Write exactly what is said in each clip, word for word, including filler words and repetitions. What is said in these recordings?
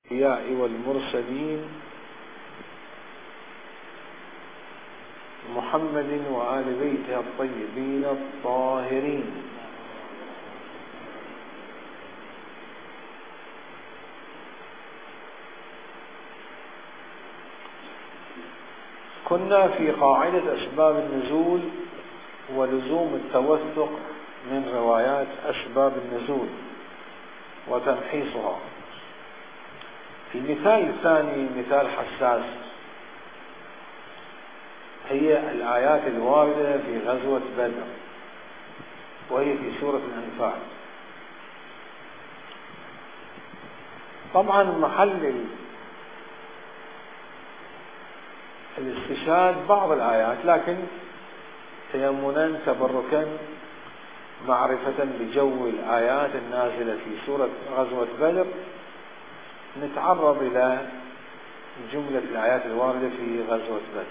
الأنبياء والمرسلين محمد وآل بيته الطيبين الطاهرين. كنا في قاعدة أسباب النزول ولزوم التوثق من روايات أسباب النزول وتمحيصها. في المثال الثاني مثال حساس، هي الآيات الواردة في غزوة بدر وهي في سورة الأنفال. طبعا محل الاستشهاد بعض الآيات، لكن تيمنا تبركا معرفة بجو الآيات النازلة في سورة غزوة بدر نتعرض إلى جملة الآيات الواردة في غزوة بدر.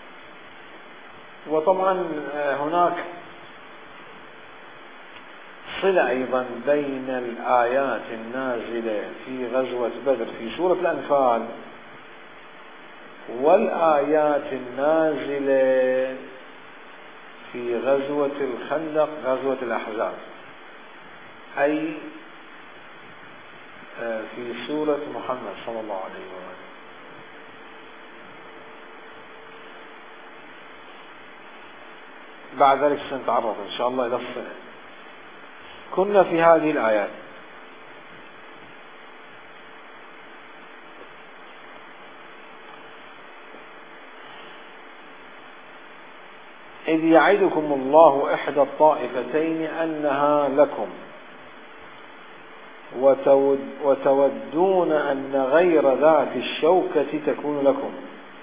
وطبعا هناك صلة أيضا بين الآيات النازلة في غزوة بدر في سورة الأنفال والآيات النازلة في غزوة الخندق غزوة الأحزاب، أي في سورة محمد صلى الله عليه وسلم. بعد ذلك سنتعرض إن شاء الله إلى الصلة. كنا في هذه الآيات: إذ يعدكم الله إحدى الطائفتين أنها لكم وتود وتودون أن غير ذات الشوكة تكون لكم.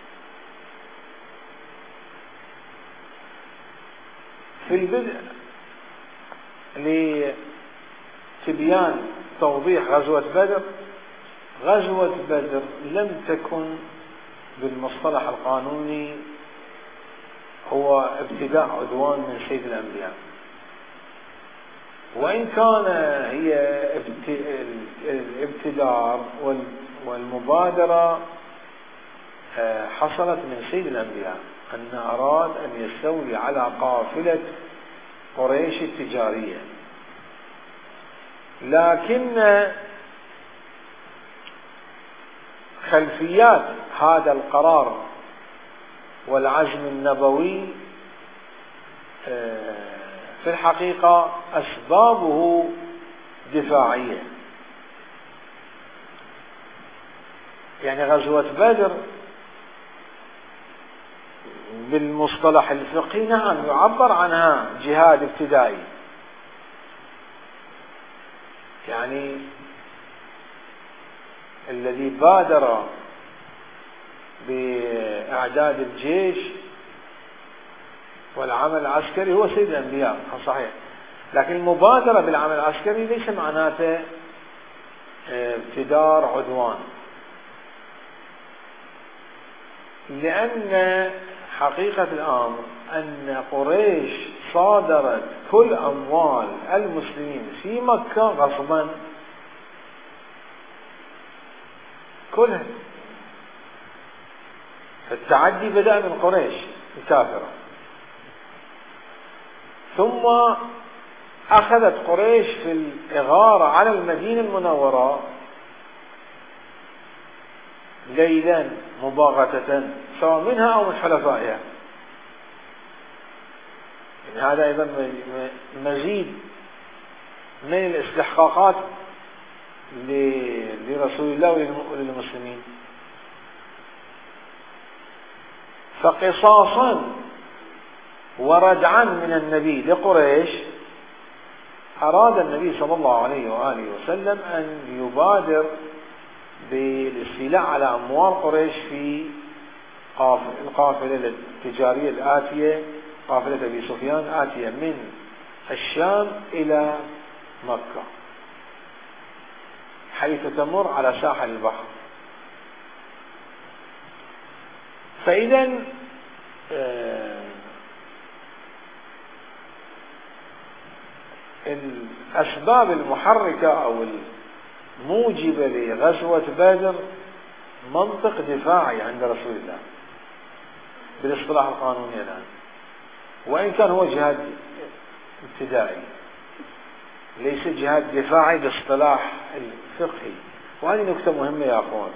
في البدء لتبيان توضيح غزوة بدر، غزوة بدر لم تكن بالمصطلح القانوني هو ابتداء عدوان من سيد الأنبياء، وإن كان هي الابتدار والمبادرة حصلت من سيد الأنبياء، أن أراد أن يستولي على قافلة قريش التجارية، لكن خلفيات هذا القرار والعزم النبوي في الحقيقة أسبابه دفاعية. يعني غزوة بدر بالمصطلح الفقهي نعم يعبر عنها جهاد ابتدائي، يعني الذي بادر بإعداد الجيش والعمل العسكري هو سيد الأنبياء، صحيح، لكن المبادرة بالعمل العسكري ليس معناته ابتدار عدوان، لأن حقيقة الأمر أن قريش صادرت كل أموال المسلمين في مكة غصبا كلها. التعدي بدأ من قريش الكافرة، ثم أخذت قريش في الإغارة على المدينة المنورة ليلا مباغتة سواء منها أو من حلفائها. يعني هذا أيضا مزيد من الاستحقاقات لرسول الله وللمسلمين. فقصاصا وردعا من النبي لقريش أراد النبي صلى الله عليه وآله وسلم أن يبادر بالاستيلاء على أموال قريش في القافلة التجارية الآتية، قافلة أبي سفيان آتية من الشام إلى مكة، حيث تمر على ساحل البحر. فإذا الأسباب المحركة أو موجبة لغزوة بدر منطق دفاعي عند رسول الله بالاصطلاح القانوني الآن، وإن كان هو جهاد ابتدائي ليس جهاد دفاعي باصطلاح الفقهي. وهذه نكتة مهمة يا أخوان،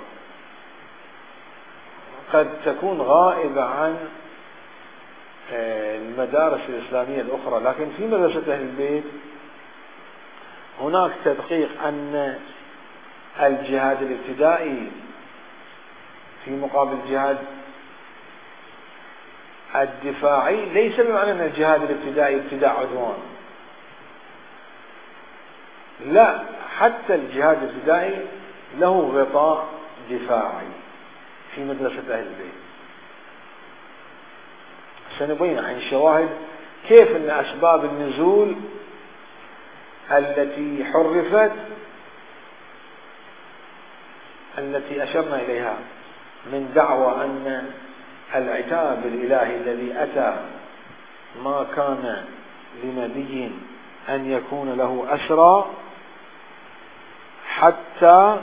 قد تكون غائبة عن المدارس الإسلامية الأخرى، لكن في مدرسة أهل البيت هناك تدقيق أن الجهاد الابتدائي في مقابل الجهاد الدفاعي ليس بمعنى أن الجهاد الابتدائي ابتداء عدوان، لا، حتى الجهاد الابتدائي له غطاء دفاعي في مدرسة أهل البيت. سنبين عن شواهد كيف أن أسباب النزول التي حرفت التي أشرنا إليها من دعوى أن العتاب الإلهي الذي أتى ما كان لنبي أن يكون له أسرى حتى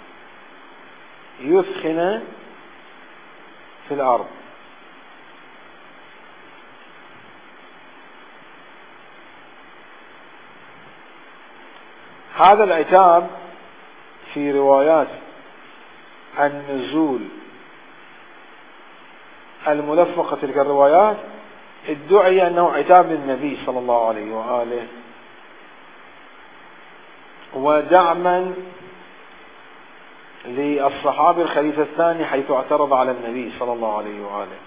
يثخن في الأرض. هذا العتاب في روايات النزول الملفقة تلك الروايات ادعي أنه عتاب للنبي صلى الله عليه وآله ودعما للصحابي الخليفة الثاني حيث اعترض على النبي صلى الله عليه وآله.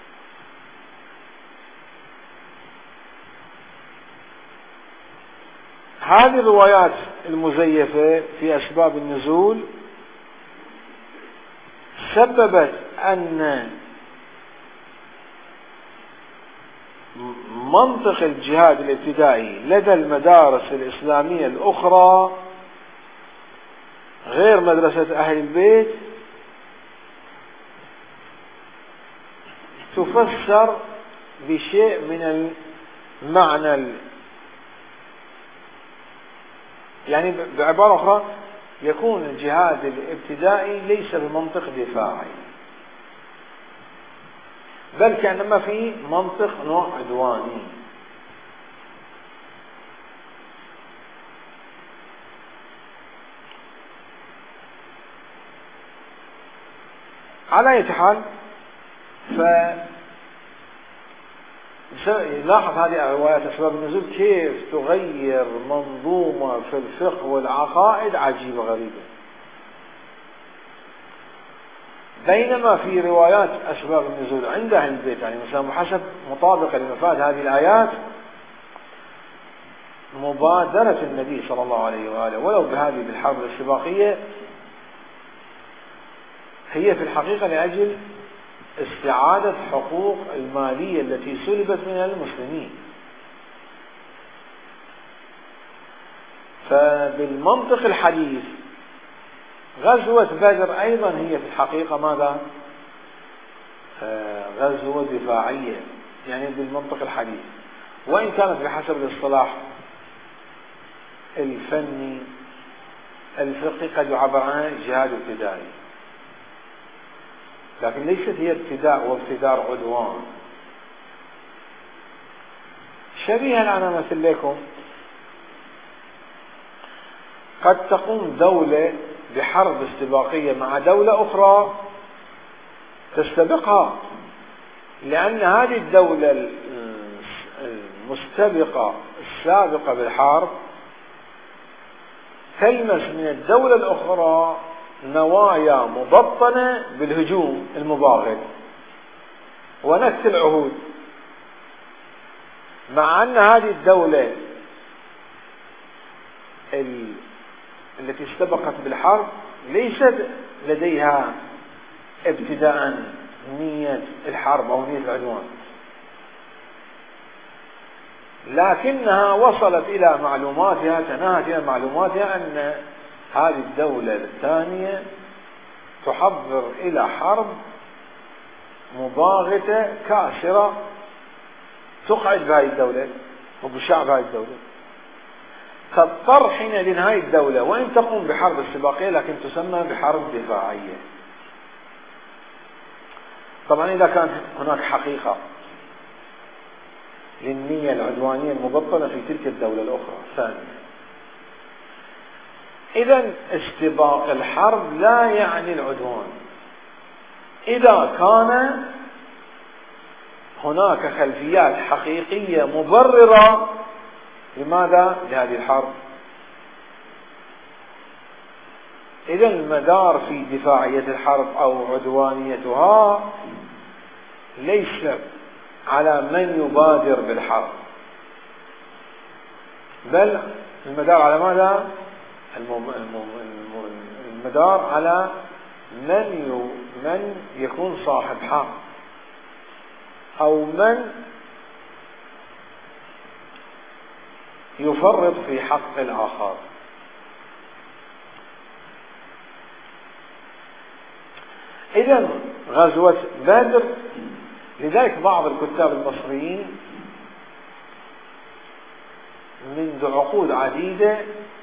هذه الروايات المزيفة في أسباب النزول سببت أن منطق الجهاد الابتدائي لدى المدارس الإسلامية الأخرى غير مدرسة أهل البيت تفسر بشيء من المعنى، يعني بعبارة أخرى يكون الجهاد الابتدائي ليس بمنطق دفاعي، بل كأنما في منطق نوع عدواني. على أي حال، فلاحظ هذه الروايات أسباب النزول كيف تغير منظومة في الفقه والعقائد عجيبة غريبة. بينما في روايات أسباب النزول عند أهل البيت يعني مثلا حسب مطابقة لمفاد هذه الآيات مبادرة النبي صلى الله عليه وآله ولو بهذه الحرب الاستباقية هي في الحقيقة لأجل استعادة حقوق المالية التي سلبت من المسلمين. فبالمنطق الحديث غزوة بدر أيضا هي في الحقيقة ماذا؟ غزوة دفاعية يعني بالمنطق الحديث، وإن كانت بحسب الاصطلاح الفني الفقهي قد يعبر عنها جهاد ابتدائي، لكن ليست هي ابتداء وابتدار عدوان. شبيها أنا مثل لكم قد تقوم دولة بحرب استباقية مع دولة أخرى تستبقها، لأن هذه الدولة المستبقة السابقة بالحرب تلمس من الدولة الأخرى نوايا مبطنة بالهجوم المباغت ونكث العهود، مع أن هذه الدولة التي استبقت بالحرب ليست لديها ابتداء نية الحرب أو نية العدوان، لكنها وصلت إلى معلوماتها تناهت إلى معلوماتها أن هذه الدولة الثانية تحضر إلى حرب مباغتة كاسرة تقعد بهذه الدولة وبشعب هذه الدولة. تضطر حين لنهاية الدولة وإن تقوم بحرب استباقية لكن تسمى بحرب دفاعية. طبعا إذا كانت هناك حقيقة للنية العدوانية المبطنة في تلك الدولة الأخرى. ثانيا، إذن استباق الحرب لا يعني العدوان إذا كان هناك خلفيات حقيقية مبررة لماذا؟ لهذه الحرب. إذن المدار في دفاعية الحرب أو عدوانيتها ليس على من يبادر بالحرب، بل المدار على ماذا؟ المدار على من من يكون صاحب حق أو من يفرط في حق الآخر. إذن غزوة بدر، لذلك بعض الكتاب المصريين منذ عقود عديدة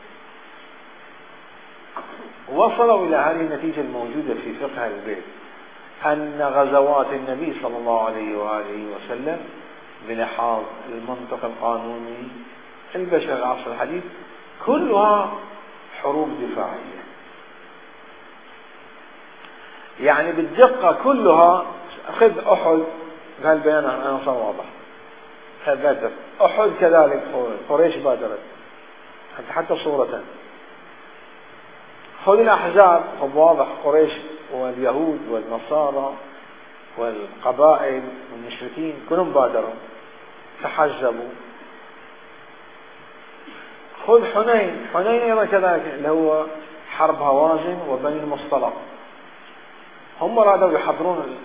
وصلوا إلى هذه النتيجة الموجودة في فقه البيت، أن غزوات النبي صلى الله عليه وآله وسلم بلحاظ المنطق القانوني البشر العصر الحديث كلها حروب دفاعية. يعني بالدقة كلها. خذ أحد، بهالبيان أنا صار واضح. بدر، أحد كذلك، قريش بادرت حتى صورة. خذ الأحزاب، خذ واضح، قريش واليهود والنصارى والقبائل والمشركين كلهم بادروا تحزبوا. خذ حنين، حنين أيضا كذلك اللي هو حرب هوازن وبني المصطلق، هم رادوا يحضرون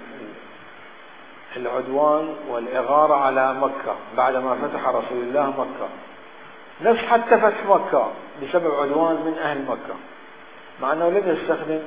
العدوان والإغارة على مكة بعدما فتح رسول الله مكة. نفس حتى فتح مكة بسبب عدوان من أهل مكة، مع أنه لم يستخدم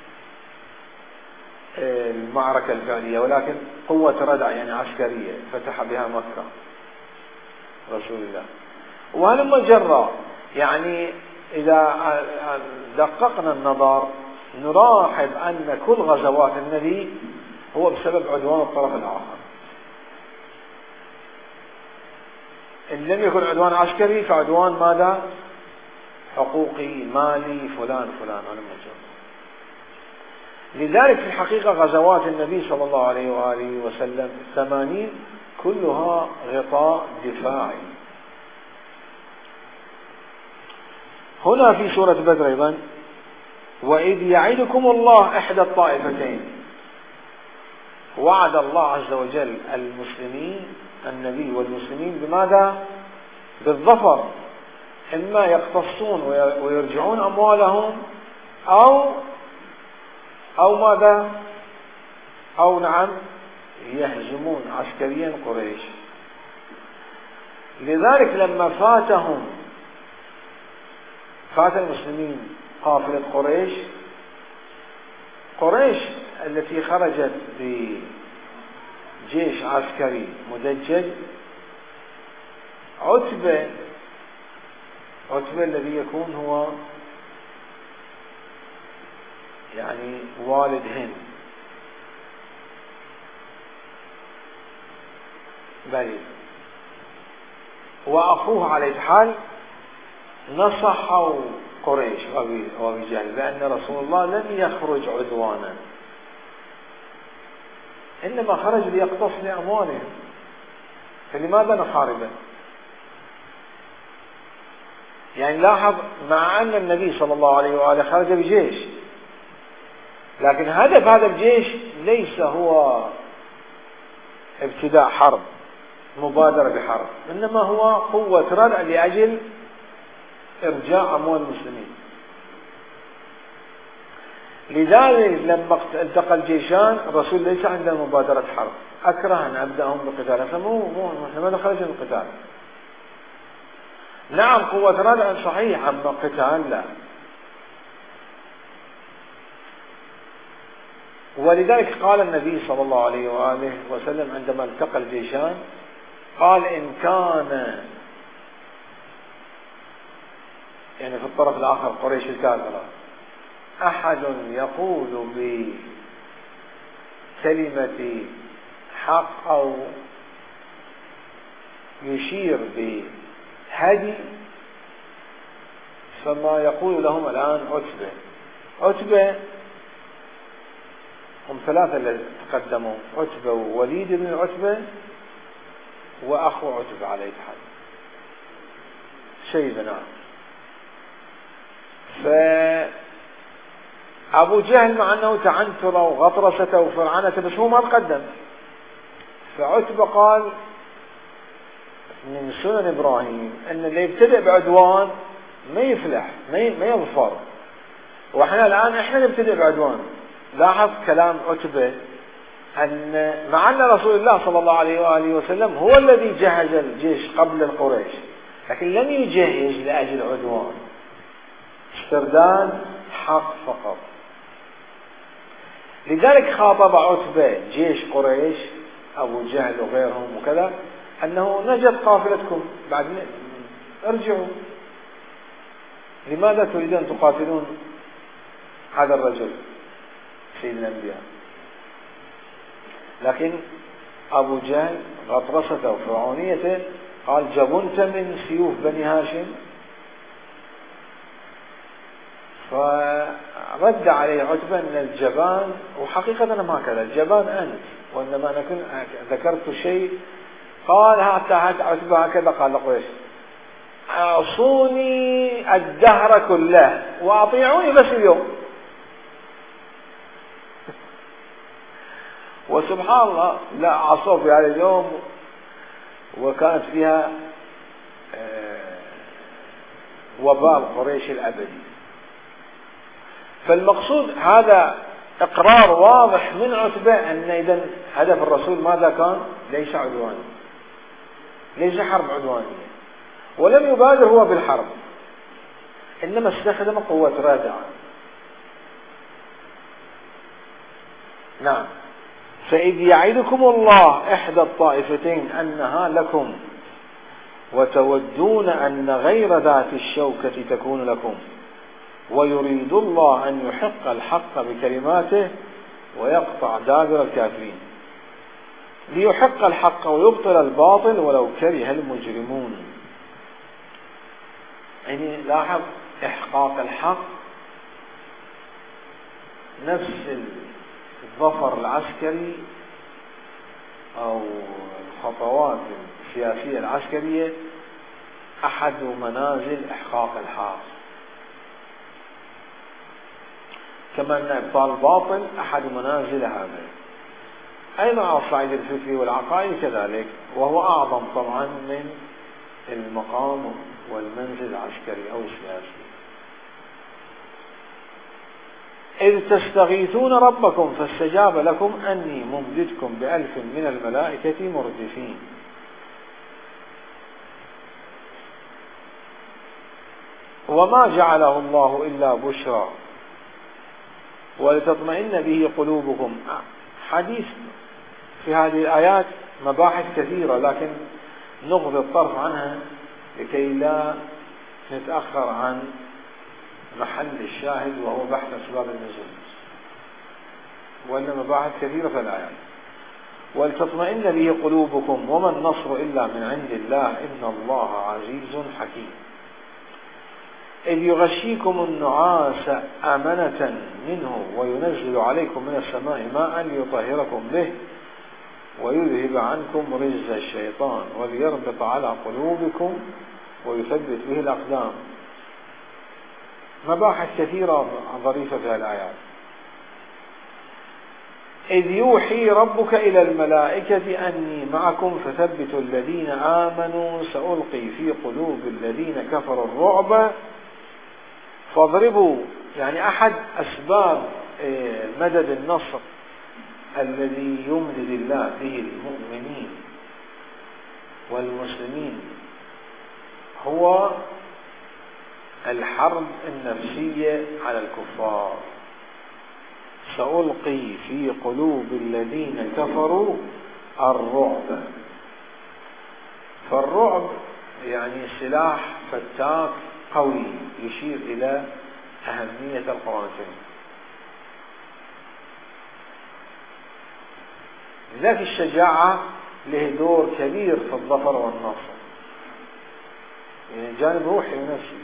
المعركة الفعلية ولكن قوة ردع يعني عسكرية فتح بها مكة رسول الله. وهلما جرى، يعني إذا دققنا النظر نلاحظ أن كل غزوات النبي هو بسبب عدوان الطرف الآخر. إن لم يكن عدوان عسكري فعدوان ماذا؟ حقوقي، مالي، فلان فلان. لذلك في الحقيقة غزوات النبي صلى الله عليه وآله وسلم الثمانين كلها غطاء دفاعي. هنا في سورة بدر أيضا: وإذ يعدكم الله إحدى الطائفتين. وعد الله عز وجل المسلمين، النبي والمسلمين، بماذا؟ بالظفر، إما يقتصون ويرجعون أموالهم أو أو ماذا؟ أو نعم يهزمون عسكريا قريش. لذلك لما فاتهم فات المسلمين قافلة قريش، قريش التي خرجت بجيش عسكري مدجج، عتبة عتبة الذي يكون هو يعني والد هند، بل وأخوه على الحال، نصحوا قريش وأبي جهل بأن رسول الله لم يخرج عدوانا، إنما خرج ليقتص لأموالهم، فلماذا نحاربه؟ يعني لاحظ، مع أن النبي صلى الله عليه وآله خرج بجيش، لكن هدف هذا الجيش ليس هو ابتداء حرب، مبادرة بحرب، إنما هو قوة ردع لأجل إرجاع أموال المسلمين. لذلك لما التقى الجيشان الرسول ليس عنده مبادرة حرب، أكره أن أبدأهم بقتال، فمو مو إحنا ما دخلنا في القتال. نعم قوة ردع صحيح، أما قتال لا. ولذلك قال النبي صلى الله عليه وآله وسلم عندما التقى الجيشان، قال: إن كان يعني في الطرف الآخر قريش الكافرة أحد يقول بكلمة حق أو يشير بهدي، فما يقول لهم الآن عتبة عتبة هم ثلاثة الذين تقدموا، عتبة ووليد بن عتبة وأخو عتبة عليه الحال شيبة. نعم. فأبو جهل مع أنه تعنتر وغطرسة وفرعنة بس هو ما تقدم، فعتبة قال من سنن إبراهيم أن اللي يبتدئ بعدوان ما يفلح ما يظفر، وإحنا الآن إحنا نبتدئ بعدوان. لاحظ كلام عتبة أن مع أن رسول الله صلى الله عليه وآله وسلم هو الذي جهز الجيش قبل القريش، لكن لم يجهز لأجل عدوان، استرداد حق فقط. لذلك خاطب عتبة جيش قريش أبو جهل وغيرهم وكذا أنه نجت قافلتكم بعد ارجعوا، لماذا تريدون تقاتلون هذا الرجل سيد الأنبياء؟ لكن أبو جهل غطرسته وفرعونيته قال جبنت من سيوف بني هاشم، فرد عليه عتبة أن الجبان، وحقيقة ما هكذا الجبان أنت، وإنما أنا كنت ذكرت شيء. قال حتى عتبة هكذا قال لقريش أعصوني الدهر كله وأطيعوني بس اليوم. وسبحان الله لا عصوا في هذا اليوم، وكانت فيها وبال قريش الأبدي. فالمقصود هذا إقرار واضح من عتبة أن إذن هدف الرسول ماذا كان؟ ليس عدواني، ليس حرب عدوانية، ولم يبادر هو بالحرب، إنما استخدم قوة رادعة. نعم. فإذ يعدكم الله إحدى الطائفتين أنها لكم وتودون أن غير ذات الشوكة تكون لكم ويريد الله أن يحق الحق بكلماته ويقطع دابر الكافرين ليحق الحق ويبطل الباطل ولو كره المجرمون. يعني لاحظ إحقاق الحق نفس الظفر العسكري أو الخطوات السياسية العسكرية أحد منازل إحقاق الحق، كما أن إبطال الباطل أحد منازل هذا. أيضا على الصعيد الفكري والعقائدي كذلك، وهو أعظم طبعا من المقام والمنزل العسكري أو السياسي. إذ تستغيثون ربكم فاستجاب لكم أني ممددكم بألف من الملائكة مردفين. وما جعله الله إلا بشرى ولتطمئن به قلوبكم. حديث في هذه الآيات مباحث كثيرة، لكن نغض الطرف عنها لكي لا نتأخر عن محل الشاهد وهو بحث أسباب النزول، وإن مباحث كثيرة في الآيات. ولتطمئن به قلوبكم وما النصر إلا من عند الله إن الله عزيز حكيم. إذ يغشيكم النعاس أمنة منه وينزل عليكم من السماء ماء ليطهركم به ويذهب عنكم رجز الشيطان وليربط على قلوبكم ويثبت به الأقدام. مباحث كثيرة ظريفة في الآيات. إذ يوحي ربك إلى الملائكة أني معكم فثبتوا الذين آمنوا سألقي في قلوب الذين كفروا الرعب فاضربوا. يعني أحد أسباب مدد النصر الذي يمدد الله به المؤمنين والمسلمين هو الحرب النفسية على الكفار. سألقي في قلوب الذين كفروا الرعب. فالرعب يعني سلاح فتاك قوي يشير إلى أهمية القرآن الكريم. لذلك الشجاعة له دور كبير في الظفر والنصر، يعني جانب روحي ونفسي.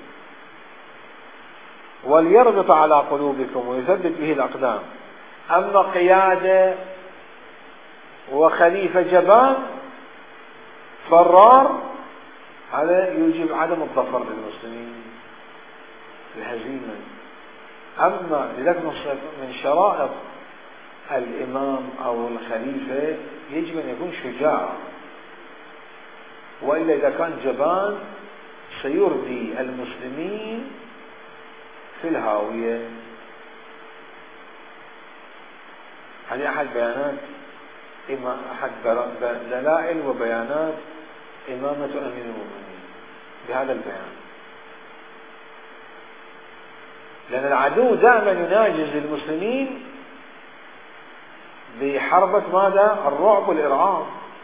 وليربط على قلوبكم ويثبت به الأقدام. أما قيادة وخليفة جبان فرار هذا يوجب عدم الظفر للمسلمين، الهزيمة. أما لذلك من شرائط الإمام أو الخليفة يجب أن يكون شجاع، وإلا إذا كان جبان سيردي المسلمين في الهاوية. هذه أحد بيانات أحد دلائل وبيانات إمامة أمير المؤمنين بهذا البيان، لأن العدو دائما يناجز المسلمين بحربة ماذا؟ الرعب والإرعاب،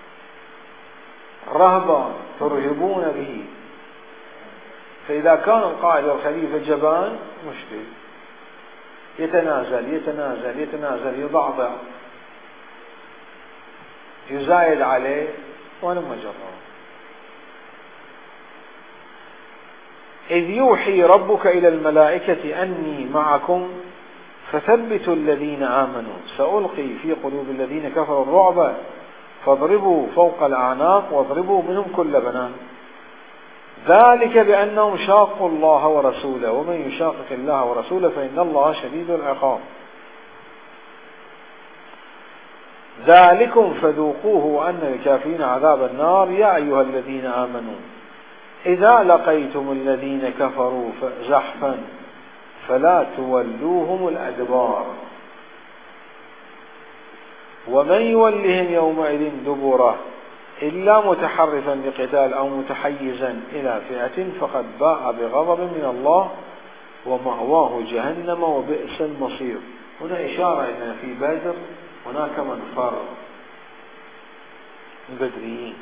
رهبة ترهبون به. فإذا كان القائد والخليفة جبان مشكل، يتنازل يتنازل يتنازل يضعضع يزايد عليه ولما جرى. إذ يوحي ربك إلى الملائكة أني معكم فثبتوا الذين آمنوا سألقي في قلوب الذين كفروا الرعب فاضربوا فوق الأعناق واضربوا منهم كل بنان ذلك بأنهم شاقوا الله ورسوله ومن يشاقق الله ورسوله فإن الله شديد العقاب. ذلكم فذوقوه وأن الكافرين عذاب النار. يا أيها الذين آمنوا إذا لقيتم الذين كفروا زحفا فلا تولوهم الأدبار ومن يولهم يومئذ دبره إلا متحرفا لقتال أو متحيزا إلى فئة فقد باء بغضب من الله ومأواه جهنم وبئس المصير. هنا إشارة إن في بدر هناك من فر البدريين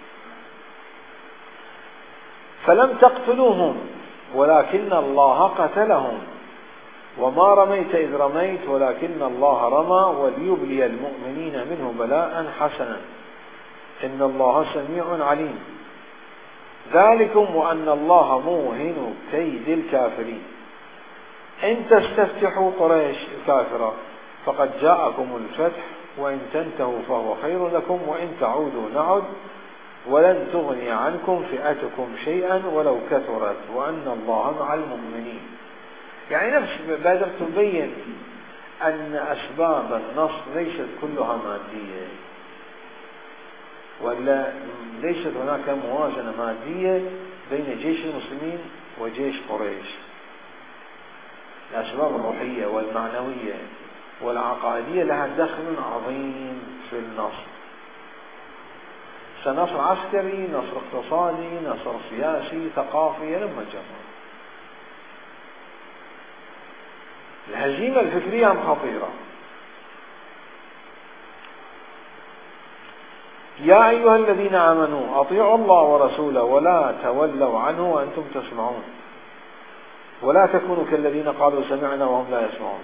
فلم تقتلوهم ولكن الله قتلهم وما رميت إذ رميت ولكن الله رمى وليبلي المؤمنين منه بلاء حسنا إن الله سميع عليم. ذلكم وأن الله موهن كيد الكافرين. إن تستفتحوا قريش الكافرة فقد جاءكم الفتح وإن تنتهوا فهو خير لكم وإن تعودوا نعد ولن تغني عنكم فئتكم شيئا ولو كثرت وأن الله مع المؤمنين. يعني نفس بدر تبين أن أسباب النصر ليست كلها مادية، ولا ليست هناك موازنة مادية بين جيش المسلمين وجيش قريش. الأسباب الروحية والمعنوية والعقائدية لها دخل عظيم في النصر، نصر عسكري، نصر اقتصادي، نصر سياسي، ثقافي، لما جمع. الهزيمة الفكرية خطيرة. يا أيها الذين آمنوا أطيعوا الله ورسوله ولا تولوا عنه وأنتم تسمعون ولا تكونوا كالذين قالوا سمعنا وهم لا يسمعون.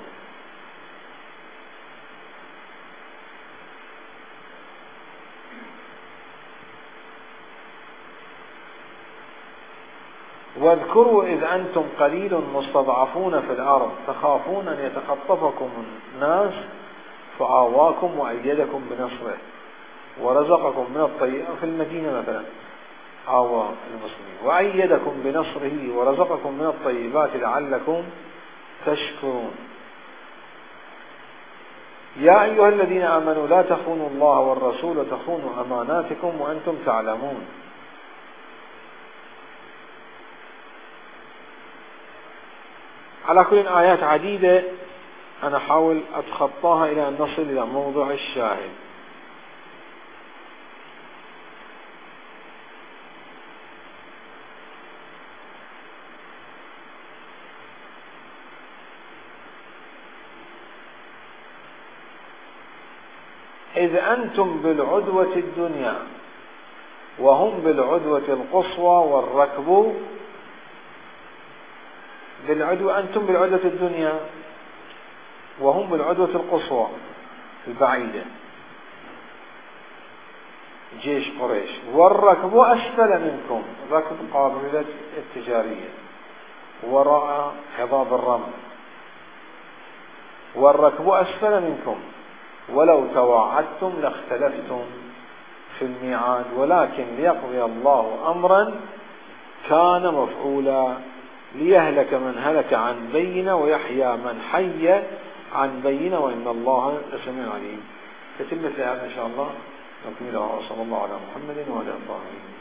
واذكروا إذ أنتم قليل مستضعفون في الأرض تخافون أن يتخطفكم الناس فآواكم وأيدكم بنصره ورزقكم من الطيبات في المدينة مثلا آوى المسلمين وأيدكم بنصره ورزقكم من الطيبات لعلكم تشكرون. يا أيها الذين آمنوا لا تخونوا الله والرسول وتخونوا أماناتكم وأنتم تعلمون. على كل آيات عديدة أنا أحاول أتخطاها إلى أن نصل إلى موضوع الشاهد. إذ أنتم بالعدوة الدنيا وهم بالعدوة القصوى والركب بالعدوة، أنتم بالعدوة الدنيا وهم بالعدوة القصوى البعيدة، جيش قريش. والركب أسفل منكم، ركب قابلة التجارية وراء حضاب الرمل. والركب أسفل منكم ولو تواعدتم لاختلفتم في الميعاد، ولكن ليقضي الله أمرا كان مفعولا ليهلك من هلك عن بينة ويحيى من حي عن بينة وإن الله لسميع عليم. تتم مثل هذا إن شاء الله نكمله. صلى الله على محمد وعلى آله.